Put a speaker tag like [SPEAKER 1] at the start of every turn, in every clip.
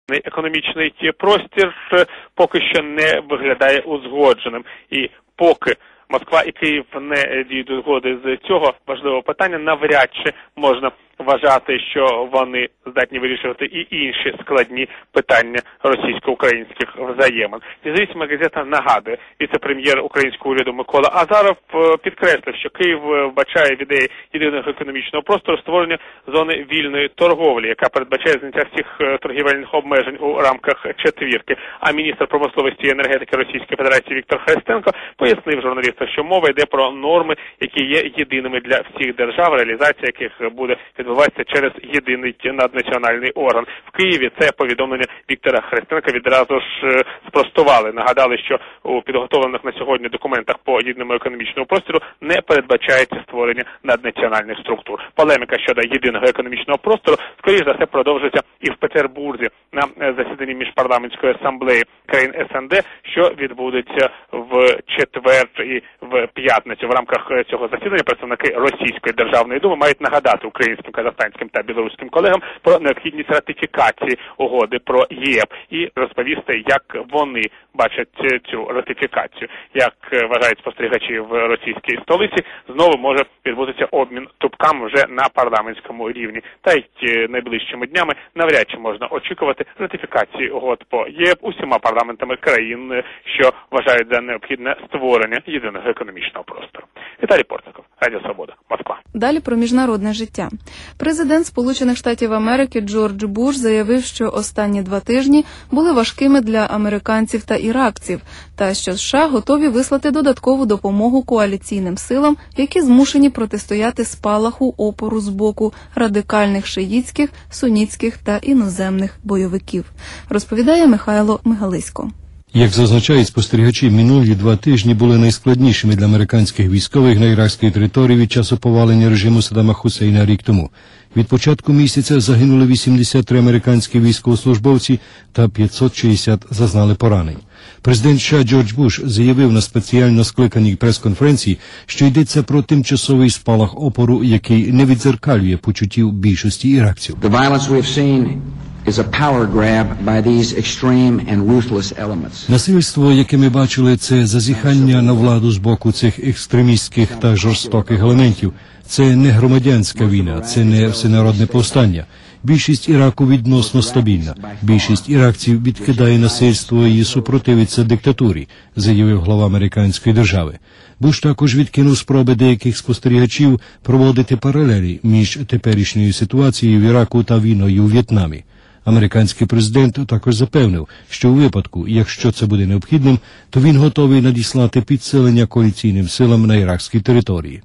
[SPEAKER 1] Економічний простір поки що не виглядає узгодженим. І поки Москва і Київ не дійдуть згоди з цього важливого питання, навряд чи можна вважати, що вони здатні вирішувати і інші складні питання російсько-українських взаємин. Незалежна газета нагадує, віце-прем'єр українського уряду Микола Азаров підкреслив, що Київ вбачає в ідеї єдиного економічного простору створення зони вільної торговлі, яка передбачає зняття всіх торгівельних обмежень у рамках четвірки. А міністр промисловості і енергетики Російської Федерації Віктор Христенко пояснив журналістам, що мова йде про норми, які є єдиними для всіх держав, реалізація яких буде відбувається через єдиний наднаціональний орган. В Києві це повідомлення Віктора Христенка відразу ж спростували. Нагадали, що у підготовлених на сьогодні документах по єдиному економічному простору не передбачається створення наднаціональних структур. Полеміка щодо єдиного економічного простору, скоріш за все, продовжиться і в Петербурзі на засіданні міжпарламентської асамблеї країн СНД, що відбудеться в четвер і в п'ятницю. В рамках цього засідання представники Російської Державної Думи мають нагадати українським, казахстанським та білоруським колегам про необхідність ратифікації угоди про ЄС і розповісти, як вони бачать цю ратифікацію. Як вважають спостерігачі в російській столиці, знову може відбутися обмін тупками вже на парламентському рівні. Та й найближчими днями навряд чи можна очікувати ратифікації угод по ЄС усіма парламентами країн, що вважають за необхідне створення єдиного економічного простору. Віталій Портников, Радіо Свобода, Москва.
[SPEAKER 2] Далі про міжнародне життя. Президент Сполучених Штатів Америки Джордж Буш заявив, що останні 2 тижні були важкими для американців та іракців, та що США готові вислати додаткову допомогу коаліційним силам, які змушені протистояти спалаху опору з боку радикальних шиїтських, сунітських та іноземних бойовиків. Розповідає Михайло Мигалисько.
[SPEAKER 3] Як зазначають спостерігачі, минулі 2 тижні були найскладнішими для американських військових на іракській території від часу повалення режиму Саддама Хусейна рік тому. Від початку місяця загинули 83 американські військовослужбовці та 560 зазнали поранень. Президент США Джордж Буш заявив на спеціально скликаній прес-конференції, що йдеться про тимчасовий спалах опору, який не віддзеркалює почуттів більшості іракців. Насильство, яке ми бачили, це зазіхання на владу з боку цих екстремістських та жорстоких елементів. Це не громадянська війна, це не всенародне повстання. Більшість Іраку відносно стабільна. Більшість іракців відкидає насильство і супротивиться диктатурі, заявив глава американської держави. Буш також відкинув спроби деяких спостерігачів проводити паралелі між теперішньою ситуацією в Іраку та війною у В'єтнамі. Американський президент також запевнив, що у випадку, якщо це буде необхідним, то він готовий надіслати підсилення коаліційним силам на іракській території.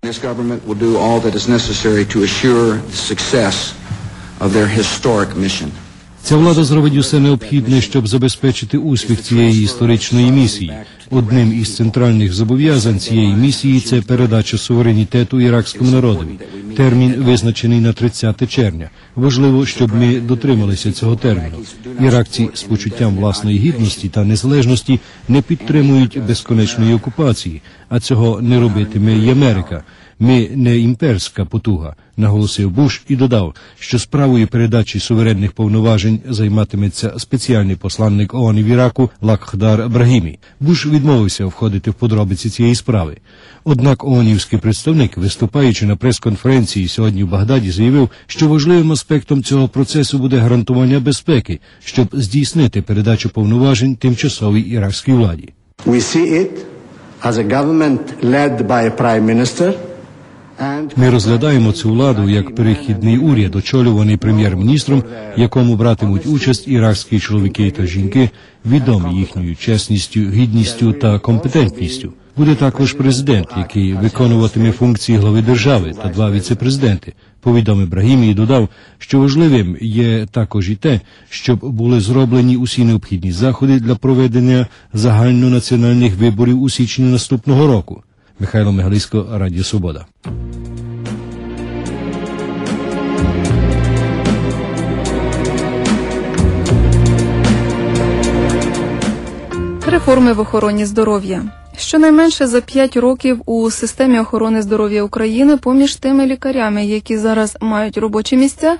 [SPEAKER 3] Ця влада зробить усе необхідне, щоб забезпечити успіх цієї історичної місії. Одним із центральних зобов'язань цієї місії – це передача суверенітету іракському народові. Термін визначений на 30 червня. Важливо, щоб ми дотрималися цього терміну. Іракці з почуттям власної гідності та незалежності не підтримують безконечної окупації, а цього не робитиме і Америка. Ми не імперська потуга, наголосив Буш і додав, що справою передачі суверенних повноважень займатиметься спеціальний посланник ООН в Іраку Лакхдар Брагімі. Буш відмовився входити в подробиці цієї справи. Однак ООНівський представник, виступаючи на прес-конференції сьогодні в Багдаді, заявив, що важливим аспектом цього процесу буде гарантування безпеки, щоб здійснити передачу повноважень тимчасовій іракській владі.
[SPEAKER 4] We see it as a government led by a prime minister.
[SPEAKER 3] Ми розглядаємо цю владу як перехідний уряд, очолюваний прем'єр-міністром, в якому братимуть участь іракські чоловіки та жінки, відомі їхньою чесністю, гідністю та компетентністю. Буде також президент, який виконуватиме функції глави держави, та 2 віце-президенти, повідомив Брагімі і додав, що важливим є також і те, щоб були зроблені усі необхідні заходи для проведення загальнонаціональних виборів у січні наступного року. Михайло Мигалисько, Радіо Свобода.
[SPEAKER 2] Реформи в охороні здоров'я. Щонайменше за 5 років у системі охорони здоров'я України поміж тими лікарями, які зараз мають робочі місця,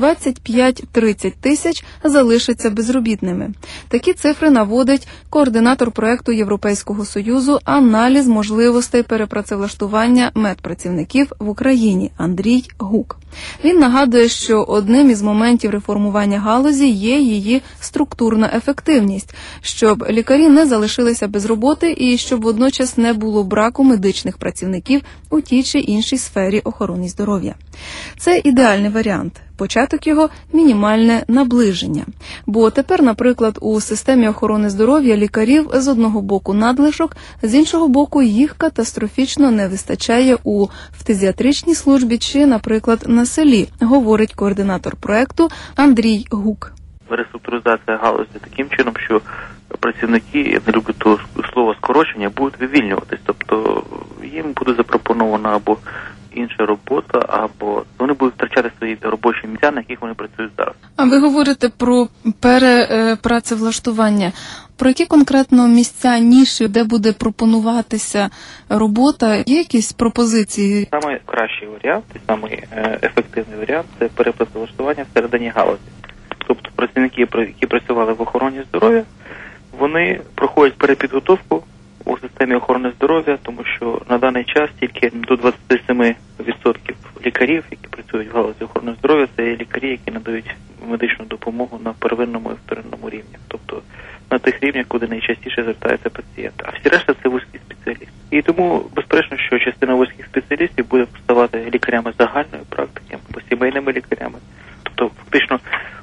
[SPEAKER 2] 25-30 тисяч залишаться безробітними. Такі цифри наводить координатор проекту Європейського Союзу «Аналіз можливостей перепрацевлаштування медпрацівників в Україні» Андрій Гук. Він нагадує, що одним із моментів реформування галузі є її структурна ефективність, щоб лікарі не залишилися без роботи і щоб водночас не було браку медичних працівників у тій чи іншій сфері охорони здоров'я. Це ідеальний варіант. Початок його – мінімальне наближення. Бо тепер, наприклад, у системі охорони здоров'я лікарів з одного боку надлишок, з іншого боку їх катастрофічно не вистачає у фтизіатричній службі чи, наприклад, на селі, говорить координатор проекту Андрій Гук.
[SPEAKER 5] Реструктуризація галузі таким чином, що працівники, я не люблю того слова скорочення, будуть вивільнюватись. Тобто їм буде запропонована або інша робота, або вони будуть втрачати свої робочі місця, на яких вони працюють зараз.
[SPEAKER 2] А ви говорите про перепрацевлаштування. Про які конкретно місця, ніші, де буде пропонуватися робота? Є якісь пропозиції?
[SPEAKER 5] Самий кращий варіант, самий ефективний варіант – це перепрацевлаштування всередині галузі. Тобто працівники, які працювали в охороні здоров'я, вони проходять перепідготовку у системі охорони здоров'я, тому що на даний час тільки до 27% лікарів, які працюють в галузі охорони здоров'я, це лікарі, які надають медичну допомогу на первинному і вторинному рівні. Тобто на тих рівнях, куди найчастіше звертаються пацієнти. А всі решта – це вузькі спеціалісти. І тому, безперечно, що частина вузьких спеціалістів буде ставати лікарями загальної практики, або сімейними лікарями. Тобто, фактично,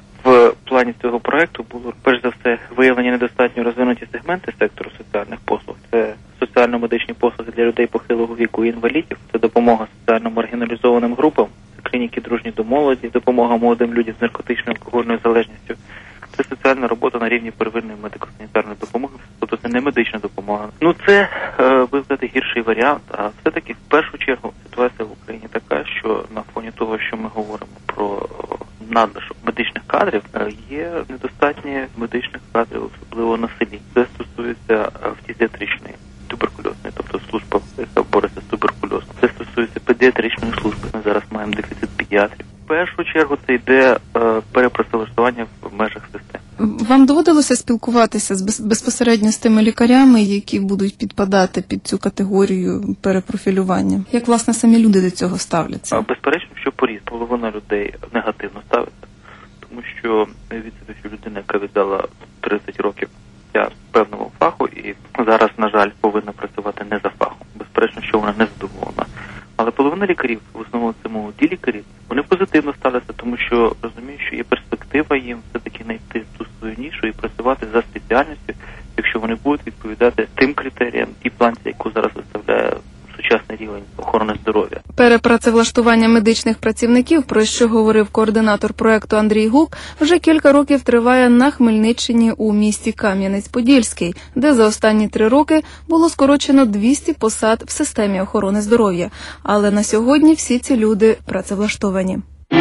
[SPEAKER 5] в плані цього проекту було, перш за все, виявлені недостатньо розвинуті сегменти сектору соціальних послуг. Це соціально-медичні послуги для людей похилого віку і інвалідів, це допомога соціально маргіналізованим групам, це клініки дружні до молоді, допомога молодим людям з наркотичною алкогольною залежністю. Це соціальна робота на рівні первинної медико-санітарної допомоги, тобто це не медична допомога. Це, визнати, гірший варіант, а все-таки в першу чергу ситуація в Україні така, що на фоні того, що ми говоримо про надлишок медичних кадрів, є недостатньо медичних кадрів, особливо на селі. Це стосується фтизіатричної, туберкульозної, тобто служба, яка бореться з туберкульозом. Це стосується педіатричної служби. Ми зараз маємо дефіцит педіатрів. В першу чергу це йде перепрацевлаштування в межах системи.
[SPEAKER 2] Вам доводилося спілкуватися безпосередньо з тими лікарями, які будуть підпадати під цю категорію перепрофілювання? Як, власне, самі люди до цього ставляться?
[SPEAKER 5] Безперечно, що поріз. Половина людей негативно ставиться, тому що від що людина, яка віддала 30 років певному фаху і зараз, на жаль, повинна працювати не за фахом. Безперечно, що вона не задоволена. Але половина лікарів, в основному це молоді лікарі, вони позитивно ставляться, тому що розуміють, що є перспектива їм все-таки знайти ту свою нішу і працювати за спеціальністю, якщо вони будуть відповідати тим критеріям і планці, яку зараз виставляє сучасний рівень охорони здоров'я.
[SPEAKER 2] Перепрацевлаштування медичних працівників, про що говорив координатор проекту Андрій Гук, вже кілька років триває на Хмельниччині у місті Кам'янець-Подільський, де за останні 3 роки було скорочено 200 посад в системі охорони здоров'я. Але на сьогодні всі ці люди працевлаштовані.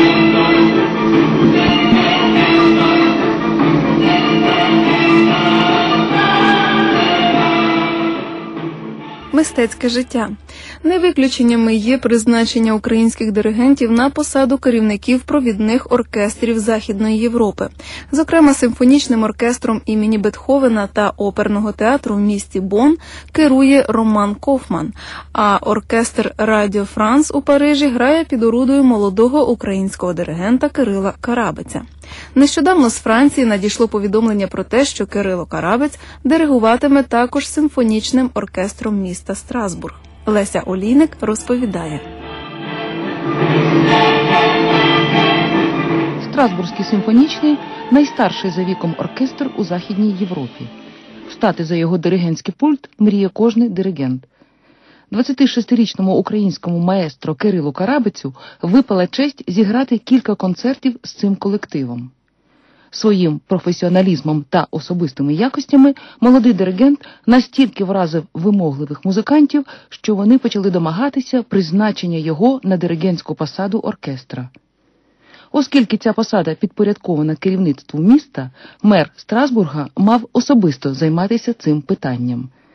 [SPEAKER 2] Мистецьке життя. Не виключеннями є призначення українських диригентів на посаду керівників провідних оркестрів Західної Європи. Зокрема, симфонічним оркестром імені Бетховена та оперного театру в місті Бонн керує Роман Кофман, а оркестр Радіо Франс у Парижі грає під орудою молодого українського диригента Кирила Карабеця. Нещодавно з Франції надійшло повідомлення про те, що Кирило Карабець диригуватиме також симфонічним оркестром міста Страсбург. Леся Олійник розповідає.
[SPEAKER 6] Страсбурзький симфонічний – найстарший за віком оркестр у Західній Європі. Встати за його диригентський пульт мріє кожний диригент. 26-річному українському маестро Кирилу Карабецю випала честь зіграти кілька концертів з цим колективом. Своїм професіоналізмом та особистими якостями молодий диригент настільки вразив вимогливих музикантів, що вони почали домагатися призначення його на диригентську посаду оркестра. Оскільки ця посада підпорядкована керівництву міста, мер Страсбурга мав особисто займатися цим питанням.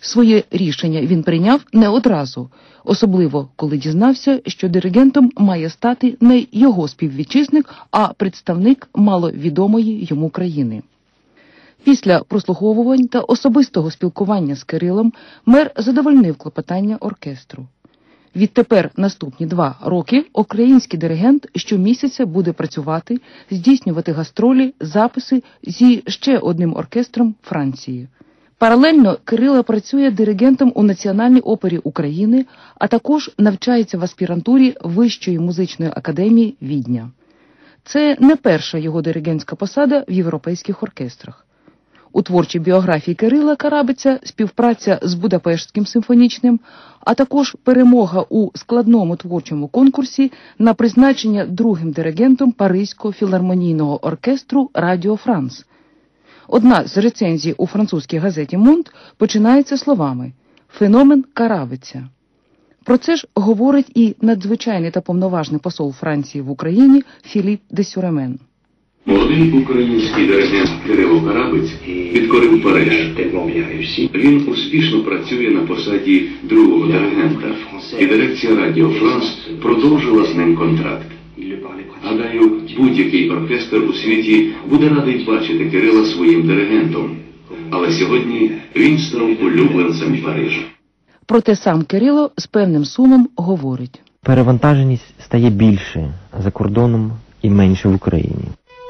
[SPEAKER 6] Своє рішення він прийняв не одразу, особливо коли дізнався, що диригентом має стати не його співвітчизник, а представник маловідомої йому країни. Після прослуховувань та особистого спілкування з Кирилом мер задовольнив клопотання оркестру. Відтепер наступні 2 роки український диригент щомісяця буде працювати, здійснювати гастролі, записи зі ще одним оркестром Франції. Паралельно Кирило працює диригентом у Національній опері України, а також навчається в аспірантурі Вищої музичної академії Відня. Це не перша його диригентська посада в європейських оркестрах. У творчій біографії Кирила Карабиця співпраця з Будапештським симфонічним, а також перемога у складному творчому конкурсі на призначення другим диригентом Паризького філармонійного оркестру Радіо Франс. Одна з рецензій у французькій газеті «Монд» починається словами «Феномен Карабиця». Про це ж говорить і надзвичайний та повноважний посол Франції в Україні Філіп де Сюремен.
[SPEAKER 7] Молодий український диригент Кирило Карабець підкорив Париж. Він успішно працює на посаді другого диригента, і дирекція Радіо Франс продовжила з ним контракт. Гадаю, будь-який оркестр у світі буде радий бачити Кирила своїм диригентом. Але сьогодні він став улюбленцем Парижа.
[SPEAKER 6] Проте сам Кирило з певним сумом говорить.
[SPEAKER 8] Перевантаженість стає більше за кордоном і менше в Україні.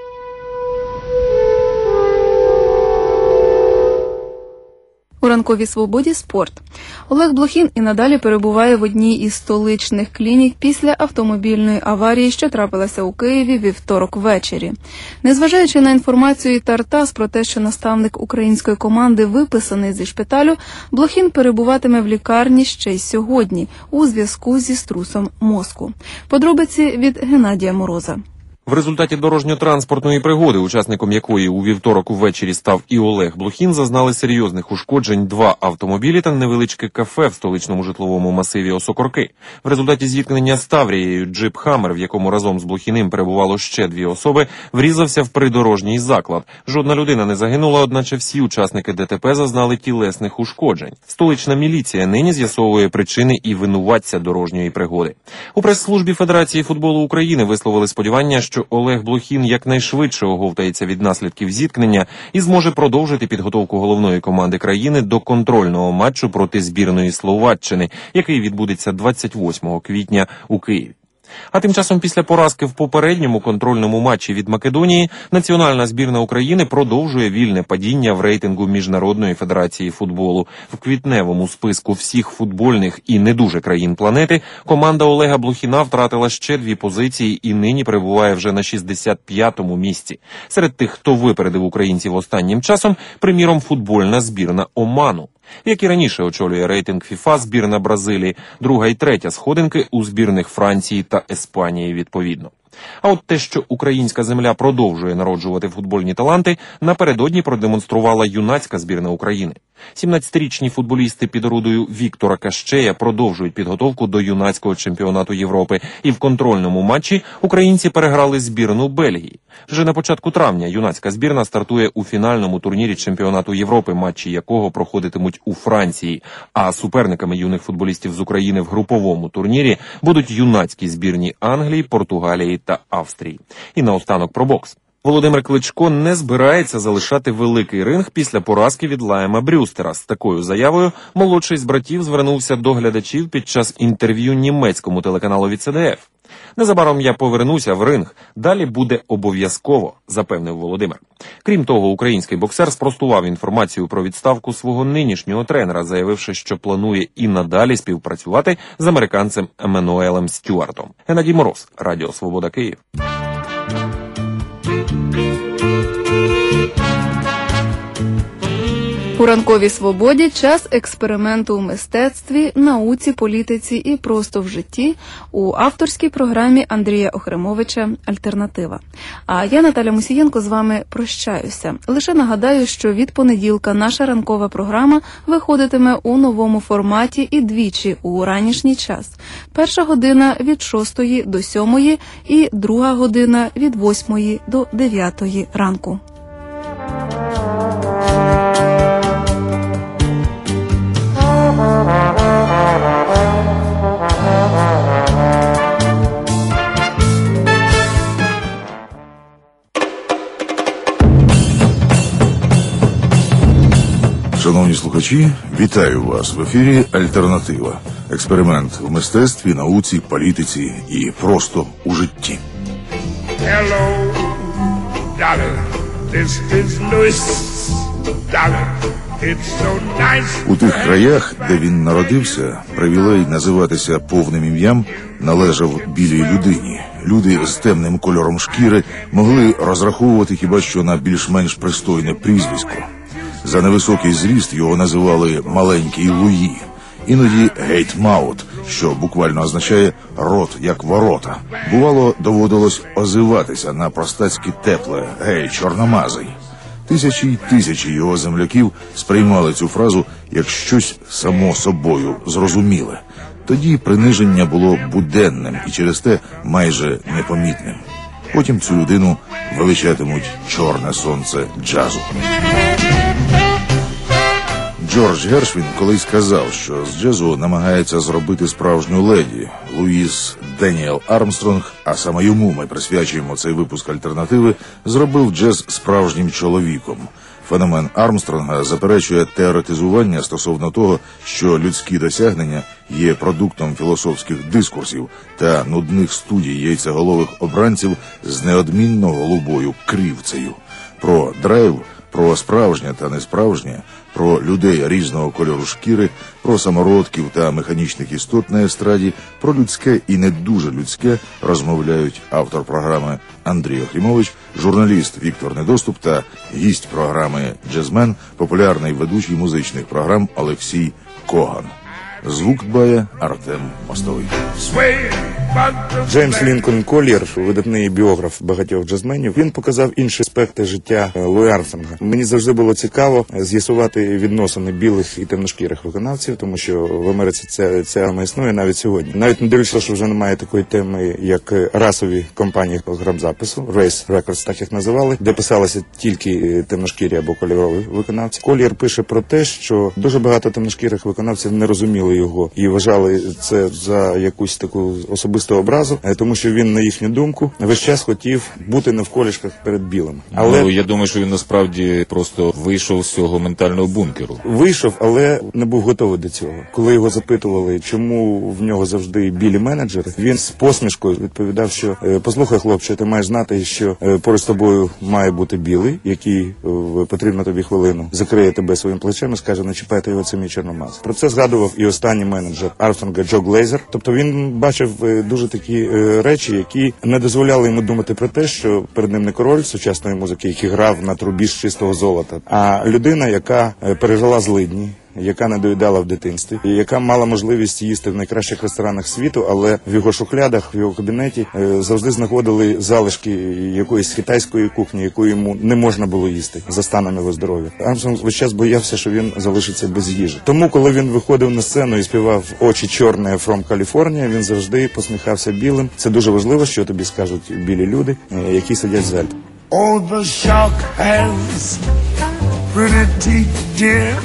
[SPEAKER 2] У ранковій свободі спорт. Олег Блохін і надалі перебуває в одній із столичних клінік після автомобільної аварії, що трапилася у Києві вівторок ввечері. Незважаючи на інформацію Тартас про те, що наставник української команди виписаний зі шпиталю, Блохін перебуватиме в лікарні ще й сьогодні у зв'язку зі струсом мозку. Подробиці від Геннадія Мороза.
[SPEAKER 9] В результаті дорожньо-транспортної пригоди, учасником якої у вівторок увечері став і Олег Блохін, зазнали серйозних ушкоджень 2 автомобілі та невеличке кафе в столичному житловому масиві Осокорки. В результаті зіткнення з Таврією джип «Хаммер», в якому разом з Блохіним перебувало ще 2 особи, врізався в придорожній заклад. Жодна людина не загинула, одначе всі учасники ДТП зазнали тілесних ушкоджень. Столична міліція нині з'ясовує причини і винуватця дорожньої пригоди. У прес-службі Федерації футболу України висловили сподівання, що Олег Блохін якнайшвидше оговтається від наслідків зіткнення і зможе продовжити підготовку головної команди країни до контрольного матчу проти збірної Словаччини, який відбудеться 28 квітня у Києві. А тим часом після поразки в попередньому контрольному матчі від Македонії національна збірна України продовжує вільне падіння в рейтингу Міжнародної федерації футболу. В квітневому списку всіх футбольних і не дуже країн планети команда Олега Блохіна втратила ще 2 позиції і нині перебуває вже на 65-му місці. Серед тих, хто випередив українців останнім часом, приміром, футбольна збірна Оману. Як і раніше очолює рейтинг ФІФА збірна Бразилії, 2 і 3 сходинки у збірних Франції та Іспанії відповідно. А от те, що українська земля продовжує народжувати футбольні таланти, напередодні продемонструвала юнацька збірна України. 17-річні футболісти під орудою Віктора Кащея продовжують підготовку до юнацького чемпіонату Європи. І в контрольному матчі українці переграли збірну Бельгії. Вже на початку травня юнацька збірна стартує у фінальному турнірі чемпіонату Європи, матчі якого проходитимуть у Франції. А суперниками юних футболістів з України в груповому турнірі будуть юнацькі збірні Англії, Португалії та Австрії. І наостанок про бокс. Володимир Кличко не збирається залишати великий ринг після поразки від Лаема Брюстера. З такою заявою молодший з братів звернувся до глядачів під час інтерв'ю німецькому телеканалу ЦДФ. «Незабаром я повернуся в ринг. Далі буде обов'язково», – запевнив Володимир. Крім того, український боксер спростував інформацію про відставку свого нинішнього тренера, заявивши, що планує і надалі співпрацювати з американцем Еммануелем Стюартом. Геннадій Мороз, Радіо Свобода, Київ.
[SPEAKER 2] У ранковій свободі час експерименту у мистецтві, науці, політиці і просто в житті у авторській програмі Андрія Охремовича «Альтернатива». А я, Наталя Мусієнко, з вами прощаюся. Лише нагадаю, що від понеділка наша ранкова програма виходитиме у новому форматі і двічі у ранішній час. 1 година від 6 до 7 і 2 година від 8 до 9 ранку.
[SPEAKER 10] Шановні слухачі, вітаю вас в ефірі «Альтернатива». Експеримент в мистецтві, науці, політиці і просто у житті.
[SPEAKER 11] Hello, darling, this is Louis, darling, it's so nice.
[SPEAKER 10] У тих краях, де він народився, привілей називатися повним ім'ям належав білій людині. Люди з темним кольором шкіри могли розраховувати хіба що на більш-менш пристойне прізвисько. За невисокий зріст його називали «маленький Луї». Іноді «гейтмаут», що буквально означає «рот як ворота». Бувало, доводилось озиватися на простацьки тепле «гей, чорномазий». Тисячі й тисячі його земляків сприймали цю фразу як щось само собою зрозуміле. Тоді приниження було буденним і через те майже непомітним. Потім цю людину величатимуть «чорне сонце джазу». Джордж Гершвін колись сказав, що з джазу намагається зробити справжню леді. Луїс Деніел Армстронг, а саме йому ми присвячуємо цей випуск «Альтернативи», зробив джаз справжнім чоловіком. Феномен Армстронга заперечує теоретизування стосовно того, що людські досягнення є продуктом філософських дискурсів та нудних студій яйцеголових обранців з неодмінно голубою крівцею. Про драйв, про справжнє та несправжнє, про людей різного кольору шкіри, про самородків та механічних істот на естраді, про людське і не дуже людське розмовляють автор програми Андрій Охрімович, журналіст Віктор Недоступ та гість програми «Джазмен», популярний ведучий музичних програм Олексій Коган. Звук дбає Артем Мостовий.
[SPEAKER 12] Джеймс Лінкольн Коллєр, видатний біограф багатьох джазменів, він показав інші аспекти життя Луї Армстронга. Мені завжди було цікаво з'ясувати відносини білих і темношкірих виконавців, тому що в Америці ця тема існує навіть сьогодні. Навіть не дивлячись, що вже немає такої теми, як расові компанії грамзапису, Race Records, так їх називали, де писалися тільки темношкірі або кольорові виконавці. Коллєр пише про те, що дуже багато темношкірих виконавців не розуміли його і вважали це за якусь таку особисту образу, тому що він, на їхню думку, весь час хотів бути навколішках перед білим. Але
[SPEAKER 13] я думаю, що він насправді просто вийшов з цього ментального бункеру.
[SPEAKER 12] Вийшов, але не був готовий до цього. Коли його запитували, чому в нього завжди білі менеджери, він з посмішкою відповідав, що послухай, хлопче, ти маєш знати, що поруч з тобою має бути білий, який потрібно тобі хвилину, закриє тебе своїм плечем і скаже, не чіпайте його, це мій чорномаз. Про це згадував і останній менеджер Армстронга Джо Глейзер. Тобто він бачив дуже такі речі, які не дозволяли йому думати про те, що перед ним не король сучасної музики, який грав на трубі з чистого золота, а людина, яка пережила злидні, яка не доїдала в дитинстві, і яка мала можливість їсти в найкращих ресторанах світу, але в його шухлядах, в його кабінеті завжди знаходили залишки якоїсь китайської кухні, яку йому не можна було їсти за станом його здоров'я. Армстронг весь час боявся, що він залишиться без їжі. Тому, коли він виходив на сцену і співав «Очі чорні from California», він завжди посміхався білим. Це дуже важливо, що тобі скажуть білі люди, які сидять в залі.
[SPEAKER 11] Oh, the shark has pretty teeth, dear.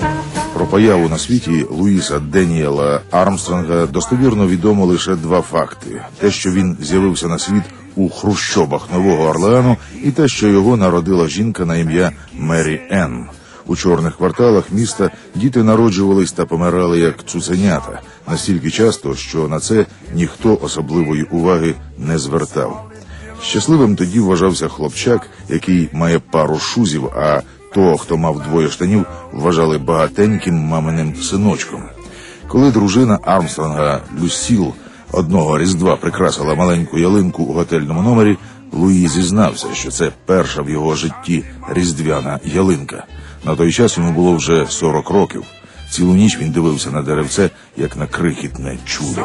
[SPEAKER 10] Про появу на світі Луїса Деніела Армстронга достовірно відомо лише два факти. Те, що він з'явився на світ у хрущобах Нового Орлеану, і те, що його народила жінка на ім'я Мері Енн. У чорних кварталах міста діти народжувались та помирали як цуценята, настільки часто, що на це ніхто особливої уваги не звертав. Щасливим тоді вважався хлопчак, який має пару шузів, а того, хто мав двоє штанів, вважали багатеньким маминим синочком. Коли дружина Армстронга Люсіл одного Різдва прикрасила маленьку ялинку у готельному номері, Луї зізнався, що це перша в його житті різдвяна ялинка. На той час йому було вже 40 років. Цілу ніч він дивився на деревце, як на крихітне чудо.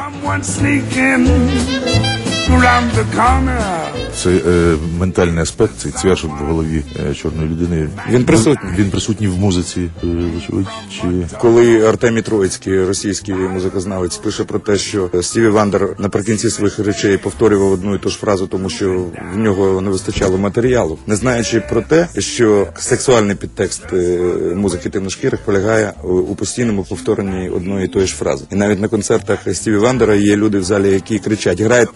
[SPEAKER 10] Це ментальний аспект, цей цвяшок в голові чорної людини.
[SPEAKER 12] Він присутній.
[SPEAKER 10] Він присутній в музиці, вочевидь, чи...
[SPEAKER 12] Коли Артемій Троїцький, російський музикознавець, пише про те, що Стіві Вандер наприкінці своїх речей повторював одну і ту ж фразу, тому що в нього не вистачало матеріалу, не знаючи про те, що сексуальний підтекст музики темношкірих полягає у постійному повторенні одної і тої ж фрази. І навіть на концертах Стіві Вандера є люди в залі, які кричать: грайте це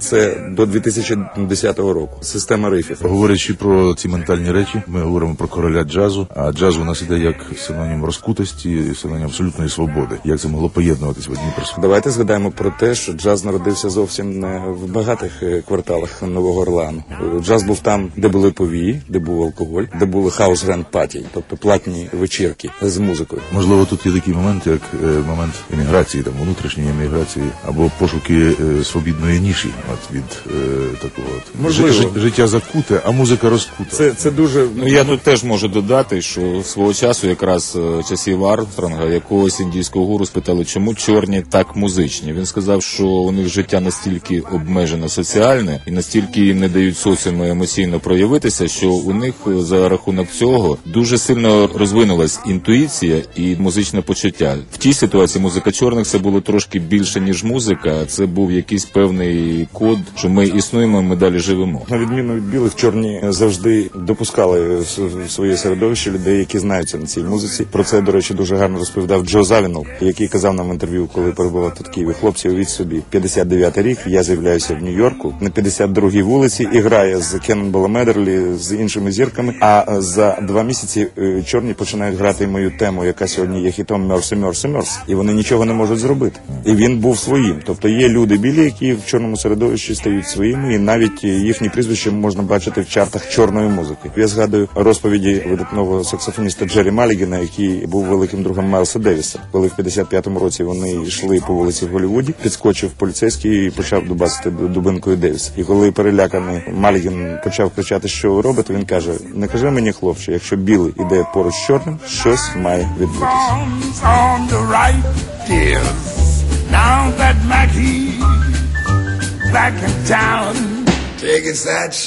[SPEAKER 12] до 2010 року. Система рифів.
[SPEAKER 10] Говорячи про ці ментальні речі, ми говоримо про короля джазу, а джаз у нас іде як синонім розкутості, синонім абсолютної свободи. Як це могло поєднуватись в одній персоні?
[SPEAKER 12] Давайте згадаємо про те, що джаз народився зовсім не в багатих кварталах Нового Орлеану. Джаз був там, де були повії, де був алкоголь, де були хаус-гранд-паті, тобто платні вечірки з музикою.
[SPEAKER 10] Можливо, тут є такий момент, як момент еміграції, там, внутрішньої еміграції, або пошуки свобідної ніші від такого життя закуте, а музика розкута.
[SPEAKER 12] Це дуже...
[SPEAKER 13] Ну, я тут теж можу додати, що свого часу, якраз часів Армстронга, якогось індійського гуру спитали, чому чорні так музичні. Він сказав, що у них життя настільки обмежено соціальне і настільки їм не дають соціуму емоційно проявитися, що у них за рахунок цього дуже сильно розвинулась інтуїція і музичне почуття. В тій ситуації музика чорних це було трошки більше, ніж музика, це був якийсь певний код, що ми існуємо, ми далі живемо.
[SPEAKER 12] На відміну від білих, чорні завжди допускали в своє середовище людей, які знаються на цій музиці. Про це, до речі, дуже гарно розповідав Джо Завінол, який казав нам в інтерв'ю, коли перебував тут в Києві: хлопці, уявіть собі, 59-й рік, я з'являюся в Нью-Йорку на 52-й вулиці і граю з Кеннонболом Медерлі, з іншими зірками, а за 2 місяці чорні починають грати мою тему, яка сьогодні є хітом «Мерсі, Мерсі, Мерсі», і вони нічого не можуть зробити. І він був своїм. Тобто є люди білі, які в чорному середовищі стають своїми, і навіть їхні прізвища можна бачити в чартах чорної музики. Я згадую розповіді видатного саксофоніста Джері Маллігана, який був великим другом Майлса Девіса. Коли в 55-му році вони йшли по вулиці в Голлівуді, підскочив поліцейський і почав дубасити дубинкою Девіса. І коли переляканий Малліган почав кричати, що ви робите, він каже: не кажи мені, хлопче, якщо білий іде поруч з чорним, щось має відбутися.
[SPEAKER 11] Now that Mackie back in town, take it such.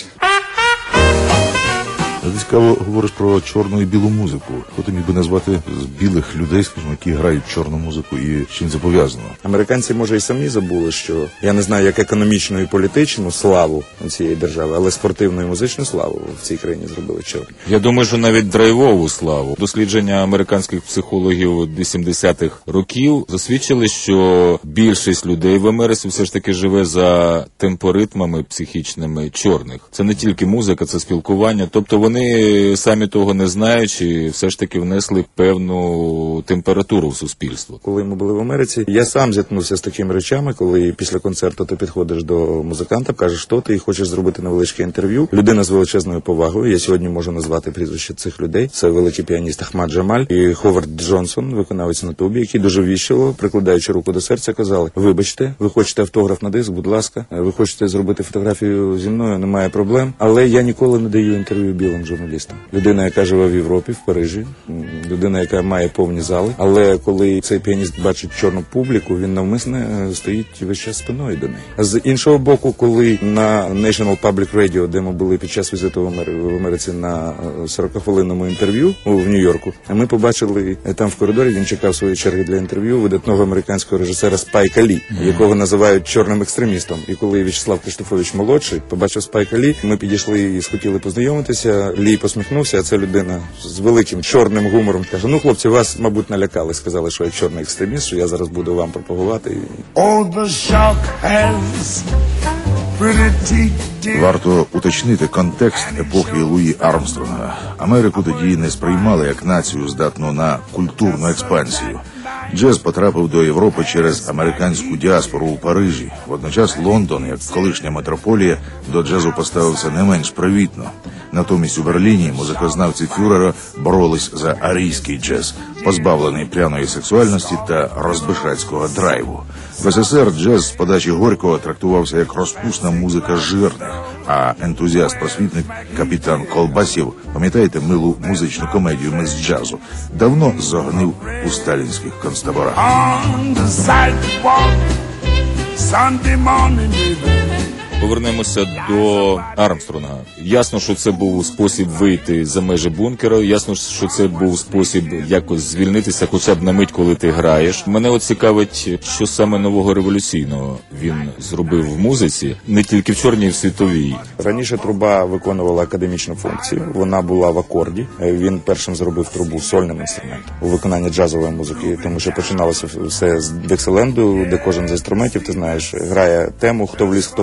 [SPEAKER 10] Ти цікаво говориш про чорну і білу музику. Хто ти міг би назвати з білих людей, скажімо, які грають чорну музику, і з чим це пов'язано?
[SPEAKER 12] Американці, може, і самі забули, що я не знаю, як економічну і політичну славу цієї держави, але спортивну і музичну славу в цій країні зробили чорні.
[SPEAKER 13] Я думаю, що навіть драйвову славу. Дослідження американських психологів 80-х років засвідчили, що більшість людей в Америці все ж таки живе за темпоритмами психічними чорних. Це не тільки музика, це спілкування. Тобто вони, самі того не знаючи, все ж таки внесли певну температуру в суспільство.
[SPEAKER 12] Коли ми були в Америці, я сам зіткнувся з такими речами, коли після концерту ти підходиш до музиканта, кажеш, що ти, і хочеш зробити невеличке інтерв'ю. Людина з величезною повагою, я сьогодні можу назвати прізвище цих людей. Це великий піаніст Ахмад Джамаль і Ховард Джонсон, виконавець на тубі, які дуже ввічливо, прикладаючи руку до серця, казали: вибачте, ви хочете автограф на диск, будь ласка, ви хочете зробити фотографію зі мною, немає проблем, але я ніколи не даю інтерв'ю білим журналістам. Людина, яка живе в Європі, в Парижі, людина, яка має повні зали, але коли цей піаніст бачить чорну публіку, він навмисне стоїть весь час спиною до неї. З іншого боку, коли на National Public Radio, де ми були під час візиту в Америці на 40-хвилинному інтерв'ю в Нью-Йорку, ми побачили там в коридорі, він чекав своєї черги для інтерв'ю, видатного американського режисера Спайка Лі, якого називають чорним екстремістом. І коли В'ячеслав Криштофович молодший побачив Спайка Лі, ми підійшли і схотіли познайомитися. Лі посміхнувся, а це людина з великим чорним гумором каже: ну, хлопці, вас, мабуть, налякали, сказали, що я чорний екстреміст, що я зараз буду вам пропагувати.
[SPEAKER 10] Варто уточнити контекст епохи Луї Армстронга. Америку тоді не сприймали як націю, здатну на культурну експансію. Джаз потрапив до Європи через американську діаспору у Парижі. Водночас Лондон, як колишня метрополія, до джазу поставився не менш привітно. Натомість у Берліні музикознавці фюрера боролись за арійський джаз, позбавлений пряної сексуальності та розбишацького драйву. В СССР джаз з подачі Горького трактувався як розпусна музика жирних, а ентузіаст-просвітник капітан Колбасів, пам'ятаєте милу музичну комедію «Ми з джазу», давно загнив у сталінських концтаборах.
[SPEAKER 13] Повернемося до Армстронга. Ясно, що це був спосіб вийти за межі бункера, ясно, що це був спосіб якось звільнитися хоча б на мить, коли ти граєш. Мене от цікавить, що саме нового революційного він зробив в музиці, не тільки в чорній, а й в світовій.
[SPEAKER 12] Раніше труба виконувала академічну функцію, вона була в акорді. Він першим зробив трубу сольним інструментом у виконанні джазової музики, тому що починалося все з Диксиленду, де кожен з інструментів, ти знаєш, грає тему «Хто в ліс, хто по дрова».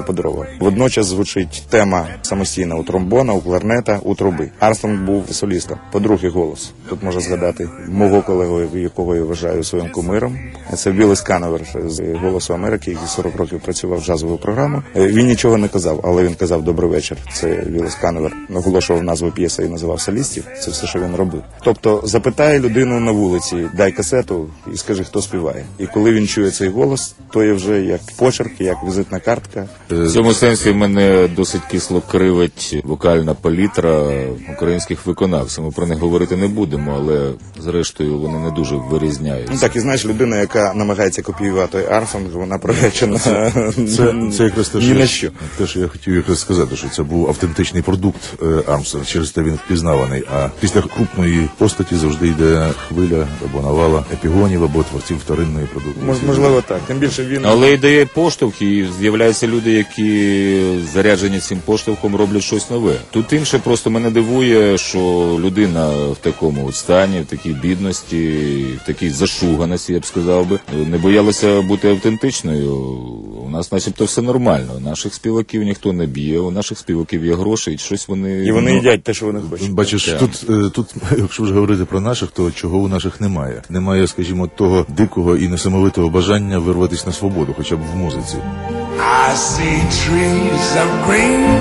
[SPEAKER 12] співав. Водночас звучить тема самостійна у тромбона, у кларнета, у труби. Армстронг був солістом, по-друге голос. Тут можна згадати мого колегу, якого я вважаю своїм кумиром. Це Віллес Кановер з «Голосу Америки», який 40 років працював джазовою програмою. Він нічого не казав, але він казав «Добрий вечір». Це Віллес Кановер наголошував назву п'єси і називав солістів. Це все, що він робив. Тобто запитає людину на вулиці, дай касету і скажи, хто співає. І коли він чує цей голос, то є вже як почерк, як візитна картка.
[SPEAKER 13] В цьому сенсі мене досить кисло кривить вокальна палітра українських виконавців. Ми про них говорити не будемо, але зрештою вони не дуже вирізняються.
[SPEAKER 12] Ну так, і знаєш, людина, яка намагається копіювати Армстронг, вона приречена
[SPEAKER 10] Це якраз те,
[SPEAKER 12] ні на що.
[SPEAKER 10] Те, що я хотів якраз сказати, що це був автентичний продукт Армстронг, через те він впізнаваний. А після крупної постаті завжди йде хвиля або навала епігонів, або творців вторинної продукції.
[SPEAKER 12] Можливо, так. Тим більше він...
[SPEAKER 13] Але ідея поштовх, і з'являються люди, які заряджені цим поштовхом роблять щось нове. Тут інше просто мене дивує, що людина в такому стані, в такій бідності, в такій зашуганості, я б сказав би, не боялася бути автентичною. У нас начебто все нормально. Наших співаків ніхто не б'є, у наших співаків є гроші, і щось вони...
[SPEAKER 12] І вони їдять те, що вони хочуть.
[SPEAKER 10] Бачиш, тут, якщо вже говорити про наших, то чого у наших немає. Немає, скажімо, того дикого і несамовитого бажання вирватися на свободу, хоча б в музиці.
[SPEAKER 11] I see trees of green,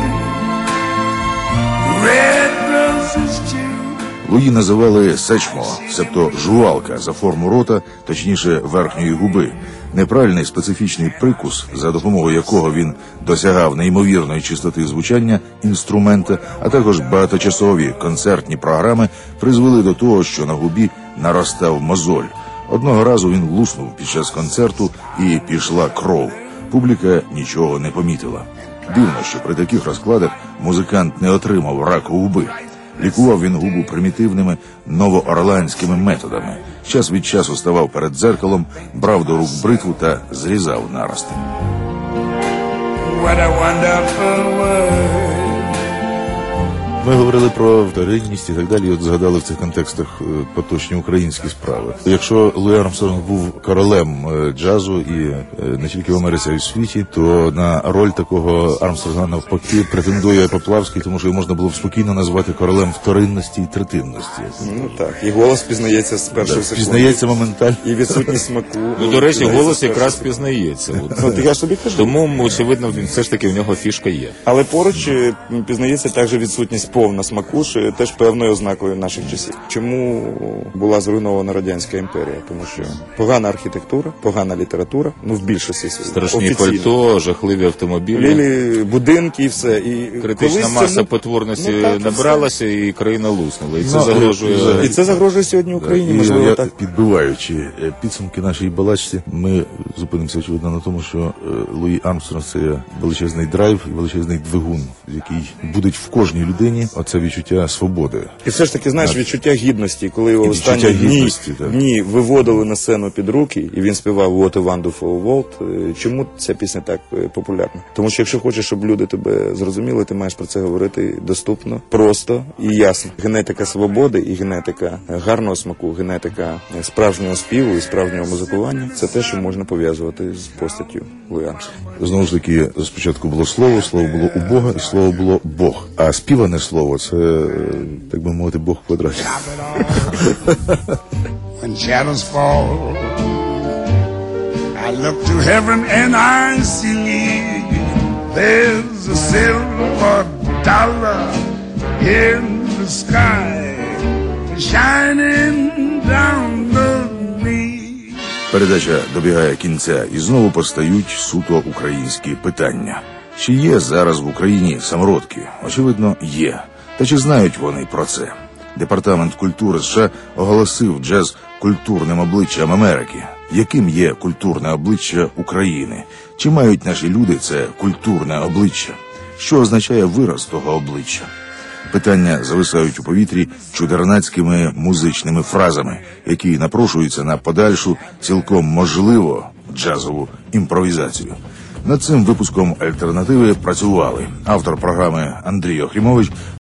[SPEAKER 11] red roses too.
[SPEAKER 10] Луї називали сечмо, себто жувалка за форму рота, точніше верхньої губи. Неправильний специфічний прикус, за допомогою якого він досягав неймовірної чистоти звучання інструмента, а також багаточасові концертні програми призвели до того, що на губі наростав мозоль. Одного разу він луснув під час концерту і пішла кров. Публіка нічого не помітила. Дивно, що при таких розкладах музикант не отримав раку губи. Лікував він губу примітивними новоорлеанськими методами. Час від часу ставав перед дзеркалом, брав до рук бритву та зрізав нарости.
[SPEAKER 11] What a wonderful world.
[SPEAKER 10] Ми говорили про вторинність і так далі, і от згадали в цих контекстах поточні українські справи. Якщо Луї Армстронг був королем джазу і не тільки в Америці, а й у світі, то на роль такого Армстронга навпаки претендує Поплавський, тому що його можна було б спокійно назвати королем вторинності і третинності.
[SPEAKER 12] Ну так, і голос пізнається з першої секунди.
[SPEAKER 10] Пізнається моментально.
[SPEAKER 12] І відсутність смаку.
[SPEAKER 13] Ну, до речі, голос якраз пізнається.
[SPEAKER 12] От я собі кажу.
[SPEAKER 13] Тому, очевидно, він все ж таки в нього фішка є.
[SPEAKER 12] Але поруч пізнається також відсутність повна смаку, що теж певною ознакою наших часів. Чому була зруйнована Радянська імперія? Тому що погана архітектура, погана література, ну в більшості
[SPEAKER 13] страшні пальто, жахливі автомобілі,
[SPEAKER 12] будинки і все. І
[SPEAKER 13] критична маса потворності набралася, і країна луснула. І це загрожує.
[SPEAKER 12] І це загрожує сьогодні Україні, можливо, так.
[SPEAKER 10] Підбиваючи підсумки нашої балачці, ми зупинимося, очевидно, на тому, що Луї Армстронг – це величезний драйв і величезний двигун, який будуть в кожній людині оце відчуття свободи.
[SPEAKER 12] І все ж таки, знаєш, відчуття гідності, коли його останні дні виводили на сцену під руки, і він співав «What a Wonderful World». Чому ця пісня так популярна? Тому що якщо хочеш, щоб люди тебе зрозуміли, ти маєш про це говорити доступно, просто і ясно. Генетика свободи і генетика гарного смаку, генетика справжнього співу і справжнього музикування – це те, що можна пов'язувати з постаттю Луї Армстронга.
[SPEAKER 10] Знову ж таки, спочатку було слово було у Бога, і слово було Бог. А співане слово – це, так би мовити, Бог в квадраті.
[SPEAKER 11] When shadows fall, I look to heaven and I see there's a silver dollar in the sky shining down on me.
[SPEAKER 10] Передача добігає кінця, і знову постають суто українські питання. Чи є зараз в Україні самородки? Очевидно, є. Та чи знають вони про це? Департамент культури США оголосив джаз культурним обличчям Америки. Яким є культурне обличчя України? Чи мають наші люди це культурне обличчя? Що означає вираз того обличчя? Питання зависають у повітрі чудернацькими музичними фразами, які напрошуються на подальшу, цілком можливо, джазову імпровізацію. Над цим випуском «Альтернативи» працювали автор програми Андрій Охрімович,